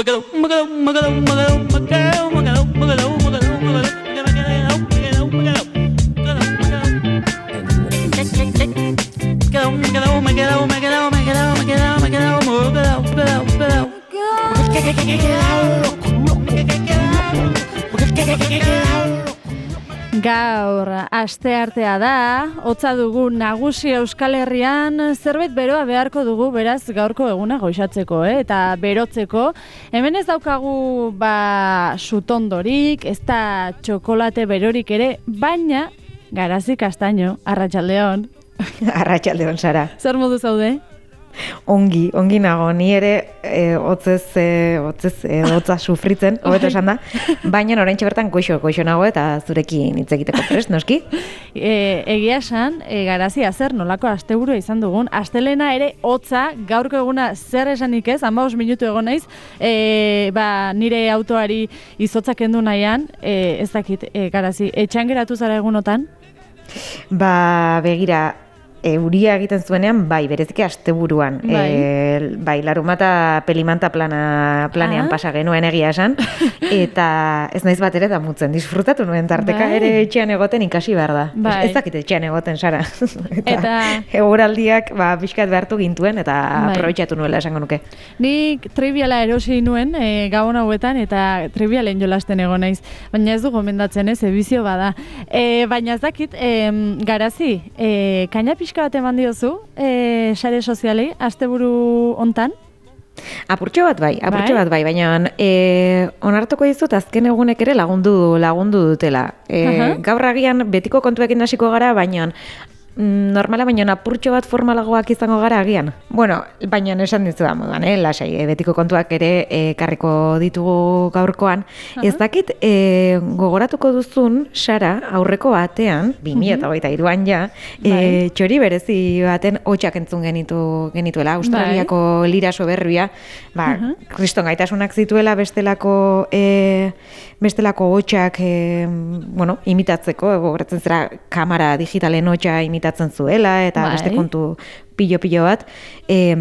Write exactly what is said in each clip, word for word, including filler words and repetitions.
Gaur, asteartea da, hotza dugu nagusi Euskal Herrian, zerbait beroa beharko dugu beraz gaurko eguna goixatzeko, eh? Eta berotzeko. Hemen ez daukagu ba sutondorik, ez da txokolate berorik ere, baina Garazi Kastaino, arratsaldeon. Arratsaldeon, Sara. Zer modu zaude? Ongi, ongi nago, ni ere e, hotzez, e, hotzez, e, hotza sufritzen, hobeto esan da, baina oraintxe bertan goixo, goixo nago eta zurekin hitz egiteko prest, noski? E, egia esan, e, Garazi, zer nolako asteburua izan dugun, astelena ere hotza, gaurko eguna zer esanik ez, hamabost minutu egon naiz, e, ba, nire autoari izotzak kendu nahian, e, ez dakit, e, Garazi, etxean geratu zara egunotan? Ba, begira, euria egiten zuenean, bai, bereziki asteburuan. Bai, e, bai larumata pelimanta plana, planean ah. pasa genuen egia esan, eta ez naiz bat ere damutzen, disfrutatu nuen tarteka bai. Ere etxean egoten ikasi behar da. Bai. Ez dakit etxean egoten, Sara. eta eta eguraldiak ba, pixkat behartu gintuen, eta bai. aprobetxatu nuela esango nuke. Nik triviala erosi nuen e, gabon hauetan, eta trivialen jolasten egon naiz. Baina ez du gomendatzen ez, ebizio bada. E, baina ez dakit, e, Garazi, e, kaina pixka bat eman diozu, e, sare sozialei, asteburu hontan? Apurtxo bat bai, apurtxo bai? bat bai, baina e, onartuko dizut azken egunek ere lagundu lagundu dutela. E, uh-huh. Gaur agian betiko kontuekin hasiko gara, baina normala, baina apurtxo bat formalagoak izango gara agian. Bueno, baina esan dizu da moduan, eh? Lasai, e, betiko kontuak ere e, karriko ditugu gaurkoan. Uh-huh. Ez dakit, e, gogoratuko duzun, Sara, aurreko batean, bi mila hogeita hiruan ja, e, txori berezi baten hotxak entzun genitu, genituela, Australiako bai. Lira soberbia, ba, uh-huh. kriston gaitasunak zituela bestelako e, bestelako hotxak e, bueno, imitatzeko, gogoratzen zera kamera digitalen hotxa imitatzen zuela, eta bai. Beste kontu pilo-pilo bat. E,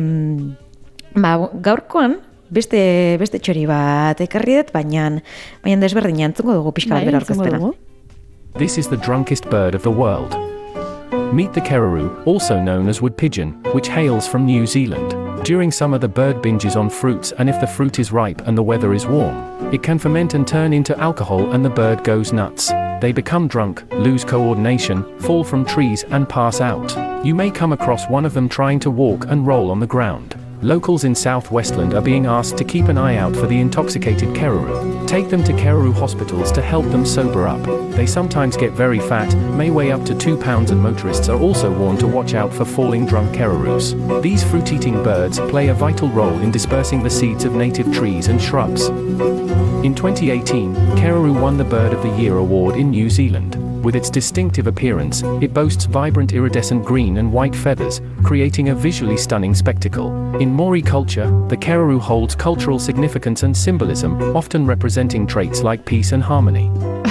ba, gaurkoan, beste, beste txori bat ekarri dut, baina, baina desberdin antzuko dugu pixka bat bera orkestena. This is the drunkest bird of the world. Meet the kereroo, also known as wood pigeon, which hails from New Zealand. During summer the bird binges on fruits, and if the fruit is ripe and the weather is warm, it can ferment and turn into alcohol and the bird goes nuts. They become drunk, lose coordination, fall from trees and pass out. You may come across one of them trying to walk and roll on the ground. Locals in South Westland are being asked to keep an eye out for the intoxicated kereroo. Take them to kereroo hospitals to help them sober up. They sometimes get very fat, may weigh up to two pounds, and motorists are also warned to watch out for falling drunk kereroos. These fruit-eating birds play a vital role in dispersing the seeds of native trees and shrubs. In twenty eighteen, kereroo won the Bird of the Year award in New Zealand. With its distinctive appearance, it boasts vibrant iridescent green and white feathers, creating a visually stunning spectacle. In Maori culture, the kereroo holds cultural significance and symbolism, often representing traits like peace and harmony.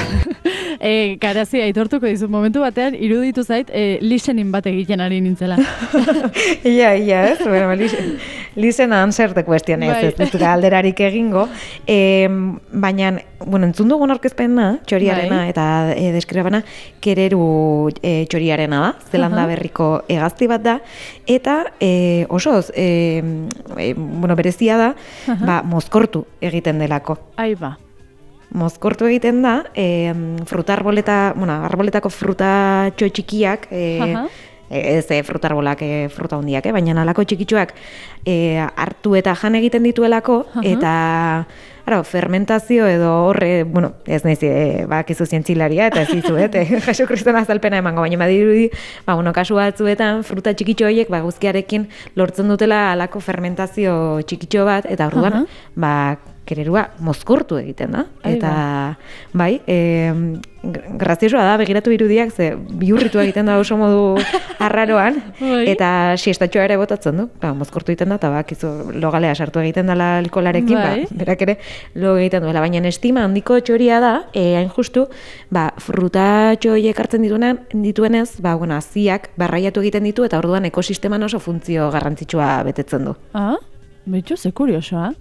E, Garazi, aitortuko dizu, momentu batean iruditu zait e, listening bat egiten ari nintzela. Ia, ia, ez? Bueno, listen answer the question, ez, ez dut galderarik egingo. E, baina, bueno, entzun dugun aurkezpena, txoriarena, bai. Eta e, deskribapena, kereroo e, txoriarena da, Zelanda uh-huh. berriko hegazti bat da, eta e, oso, e, e, bueno, berezia da, uh-huh. ba, mozkortu egiten delako. Ai ba. Mozkortu egiten da, e, fruta arboleta, bueno, arboletako fruta txo-txikiak, e, uh-huh. ez e, fruta arbolak, e, fruta hundiak, eh? Baina alako txikitsuak e, hartu eta jan egiten dituelako, uh-huh. eta ara, fermentazio edo horre, bueno, ez nahiz, e, bakizu zientzilaria, eta ez dizu, eh? Jesu Kriston azalpena emango, baina badirudi, ba, bueno, kasu batzuetan fruta txikitxo horiek, ba, guzkiarekin lortzen dutela alako fermentazio txikitxo bat, eta orduan, uh-huh. ba, kererua mozkortu egiten da. Eta, bai, e, graziosoa da, begiratu irudiak, ze bihurritu egiten da oso modu arraroan, eta siestatxoa ere botatzen du. Ba, mozkortu egiten da, eta bak, izu, logalea sartu egiten dela alkolarekin, bai. Ba, berak ere lo egiten duela. Baina estima handiko txoria da, e, hain justu, ba, frutatxo horiek hartzen dituenean, dituenez, ba, bueno, aziak barraiatu egiten ditu, eta orduan ekosisteman oso funtzio garrantzitsua betetzen du. Ah, betxo, ze kuriosoa.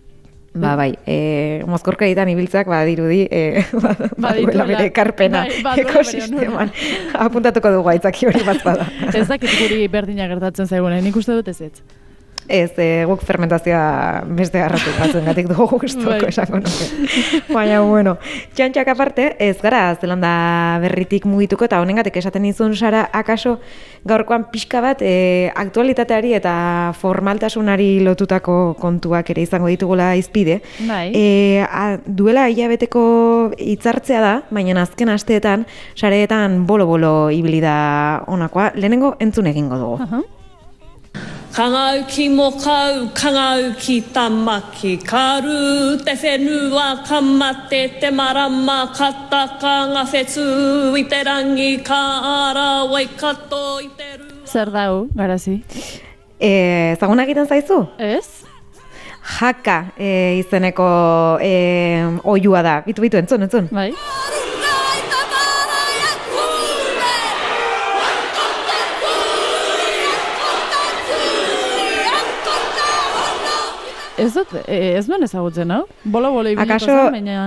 Ba, bai, e, mozkorkeritan ibiltzak badirudi e, baduela bere ekarpena bai, ekosisteman. Apuntatuko dugu aitzaki hori bat bada. Ez dakit guri berdina gertatzen zaigunen, nik uste dut ez ez. Ez, e, guk fermentazioa beste garratu batzen gatik dugu guztoko esango nuke. Baina, bueno, txantxak aparte, ez gara Zelanda berritik mugituko, eta honengatik esaten izun Sara, akaso gaurkoan pixka bat e, aktualitateari eta formaltasunari lotutako kontuak ere izango ditugula izpide. Bai. E, a, duela hilabeteko hitzartzea da, baina azken asteetan, sareetan bolo-bolo ibili da honakoa, lehenengo entzun egingo dugu. Uh-huh. Kangau ki mo kau, kangau ki tamaki, karu te whenua kamate te marama, kataka ngā whetū i te rangi, ka ara wai kato i te ru. Zer dau, Garazi? E, zaguna egiten zaizu? Ez? Haka e, izeneko e, oiua da. Bitu, bitu, entzun, entzun. Bai. Ez dut, ez duen ezagutzen, hau? Bolo-bolo ibiliko zen, baina...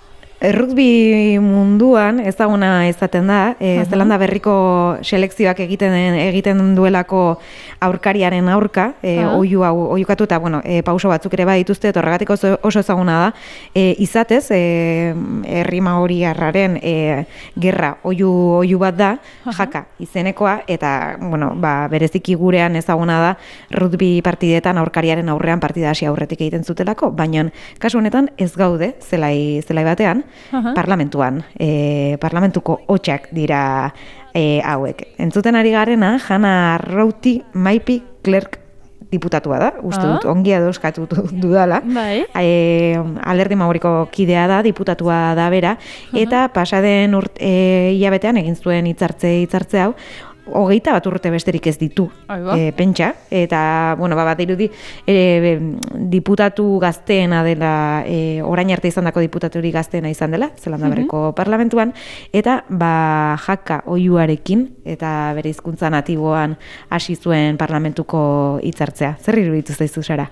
Rugby munduan ezaguna izaten da, e, uh-huh. Zelanda berriko selekzioak egiten egiten duelako aurkariaren aurka, e, uh-huh. oiu hau oiukatu eta bueno, e, pauso batzuk ere badituzte, eta horregatik oso, oso ezaguna da, e, izatez, e, herri maoriarraren e, gerra oiu oiu bat da, uh-huh. Haka izenekoa, eta bueno, ba, bereziki gurean ezaguna da rugby partidetan aurkariaren aurrean partida hasi aurretik egiten zutelako, baina kasu honetan ez gaude zelai zelai batean. Uh-huh. Parlamentuan, e, parlamentuko hotxak dira e, hauek. Entzuten ari garena, Hannah Routi Maipi Clerk diputatua da, uste dut, uh-huh. ongi adoskatu dudala. Bai. E, Alderdi Maoriko kidea da, diputatua da bera, uh-huh. eta pasaden urt, e, hilabetean egin zuen hitzartze hitzartze hau, hogeita bat urte besterik ez ditu e, pentsa, eta bueno, bat irudi e, diputatu gazteena dela, e, orain arte izan dako diputaturik gazteena izan dela, Zelanda berriko uh-huh. parlamentuan, eta ba Haka oiuarekin eta bere hizkuntza natiboan hasi zuen parlamentuko hitzartzea. Zer iruditu zaizu, Sara?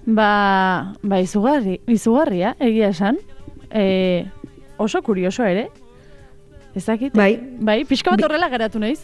Ba, ba izugarri, izugarria, egia esan, e, oso kurioso ere, ezakit? Bai. Bai, pixka bat horrela geratu naiz.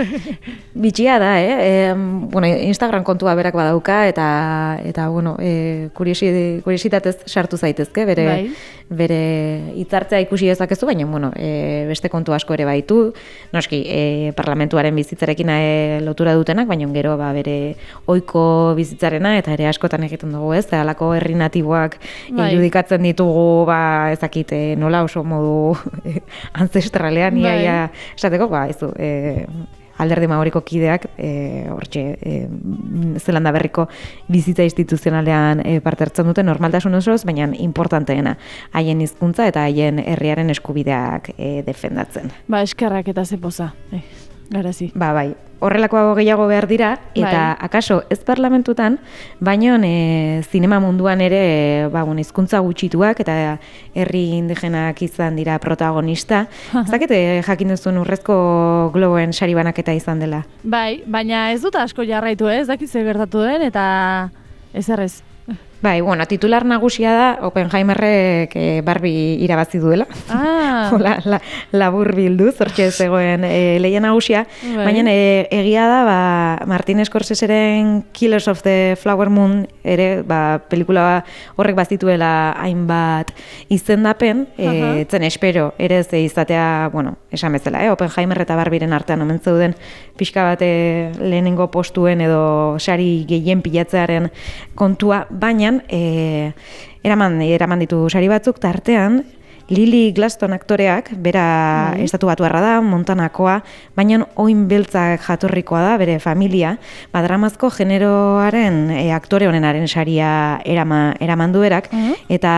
Bitxia da, eh? E, bueno, Instagram kontua berak badauka, eta, eta bueno, e, kuriosi, kuriositatez sartu zaitezke, bere, bai. bere hitzartzea ikusi dezakezu, baina, bueno, e, beste kontu asko ere baitu, noski, e, parlamentuaren bizitzarekin e, lotura dutenak, baina gero, ba, bere ohiko bizitzarena, eta ere askotan egiten dugu, ez? Halako herri natiboak bai. irudikatzen ditugu, ba, ezakit, e, nola oso modu ancestralean, iaia, esateko, ba, ez du, e, Alderdi Maoriko kideak, e, hortxe, e, Zelanda berriko bizitza instituzionalean e, parte hartzen dute normaltasun osoz, baina importanteena, haien hizkuntza eta haien herriaren eskubideak e, defendatzen. Ba, eskerrak eta zepoza, eh, Garazi. Ba, bai. Horrelakoago gehiago behar dira, eta bai. akaso ez parlamentutan, baino e, zinema munduan ere ba, bueno, hizkuntza gutxituak eta herri indigenak izan dira protagonista. Ez dakit jakin duzun Urrezko Globoen sari banaketa izan dela. Bai, baina ez dut asko jarraitu, ez dakit ze gertatu den, eta ez errez. Bai, bueno, titular nagusia da Oppenheimerrek e, Barbie irabazi duela. Ah. Hola, la, labur bildu, zortxe zegoen e, lehia nagusia. Bai. Baina e, egia da, ba, Martin Scorseseren Killers of the Flower Moon ere, ba, pelikula horrek bazituela hainbat izendapen, e, etzen espero, ere ze izatea, bueno, esan bezala, eh? Oppenheimer eta Barbieren artean omen zeuden pixka bate lehenengo postuen edo sari gehien pilatzearen kontua, baina E, eraman, eraman ditu sari batzuk, tartean Lily Glaston aktoreak, bera mm. estatu batuarra da, Montanakoa, baina oin beltzak jatorrikoa da, bere familia, ba, dramazko generoaren e, aktore honenaren saria erama, eraman du berak, mm. eta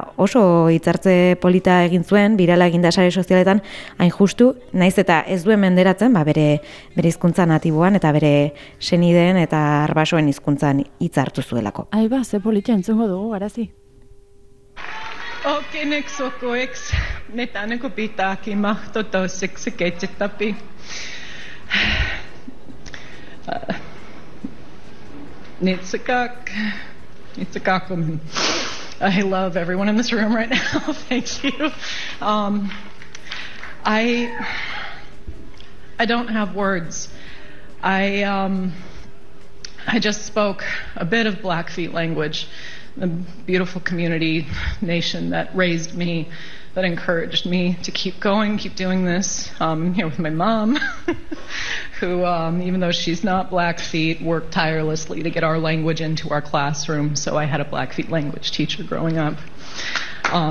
oso hitzartze polita egin zuen, birala eginda sare sozialetan, hain justu, naiz eta ez duen menderatzen, ba, bere, bere hizkuntza natiboan, eta bere senideen eta arbasoen hizkuntzan hitzartu zuelako. Ai ba, ze polita entzungo dugu, Garazi. Okinek sokoeks, netaneko pitääkin mahtotoiseksi keitsetapi. Nitsekak, nitsekak on I love everyone in this room right now. Thank you. Um, I I don't have words. I um, I just spoke a bit of Blackfeet language, the beautiful community nation that raised me, that encouraged me to keep going, keep doing this. Um, here with my mom, who, um, even though she's not Blackfeet, worked tirelessly to get our language into our classroom. So I had a Blackfeet language teacher growing up. Um,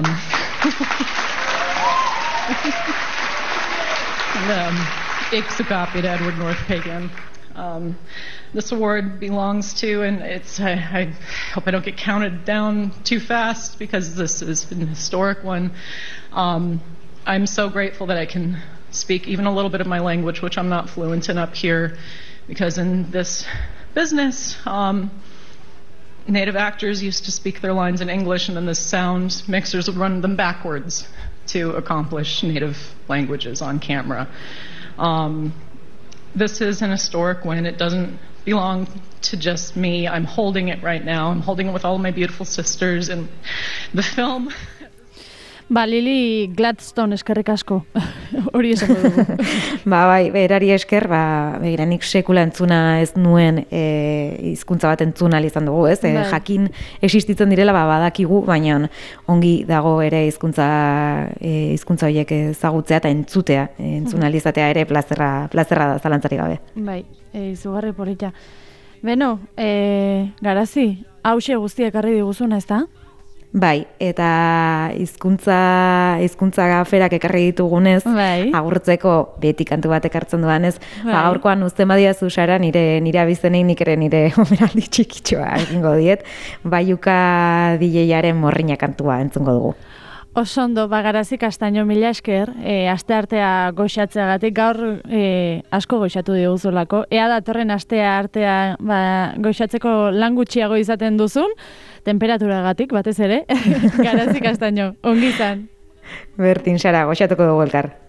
and, um, Ixagopit Edward North Pagan. Um, this award belongs to, and it's, I, I hope I don't get counted down too fast because this is an historic one. Um, I'm so grateful that I can speak even a little bit of my language, which I'm not fluent in up here, because in this business, um, Native actors used to speak their lines in English, and then the sound mixers would run them backwards to accomplish Native languages on camera. Um, this is an historic win. It doesn't belong to just me. I'm holding it right now. I'm holding it with all of my beautiful sisters, and the film... Ba, Lili Gladstone eskerrik asko, hori esango dugu. Ba, bai, berari esker, ba, begira, nik sekula entzuna ez nuen e, hizkuntza bat entzuna izan dugu, ez? E, jakin existitzen direla, ba, badakigu, baina ongi dago ere hizkuntza e, hizkuntza horiek ezagutzea eta entzutea, e, entzuna izatea ere plazerra, plazerra da, zalantzari gabe. Bai, e, izugarri polita. Beno, e, Garazi, hause guztiak arri diguzuna, ez da? Bai, eta hizkuntza hizkuntza aferak ekarri ditugunez, bai. Agurtzeko beti kantu bat ekartzen duanez, bai. Ba, gaurkoan uzten badiazu Sara, nire nire abizenei nik ere nire omenaldi txikitxoa egingo diet, Baiuka D J-aren Morrina kantua entzungo dugu. Osondo, Garazi Castaño, mila esker, e, aste artea goxatzeagatik, gaur e, asko goxatu diguzulako. Ea datorren astea artea ba, goxatzeko lan gutxiago izaten duzun, temperaturagatik batez ere, Garazi Castaño, ongi izan. Bertin, Sara, goxatuko dugu elkar.